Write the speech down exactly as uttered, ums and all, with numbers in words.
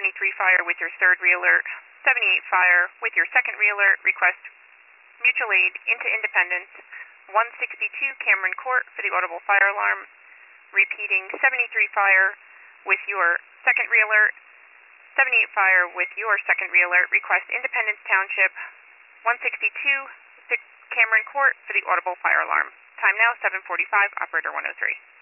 seventy-three Fire with your third reeler, seventy-eight Fire with your second reeler, request mutual aid into Independence, one sixty-two Cameron Court for the audible fire alarm, repeating seventy-three Fire with your second reeler, seventy-eight Fire with your second reeler, request Independence Township, one sixty-two Cameron Court for the audible fire alarm. Time now, seven forty-five, operator one oh three.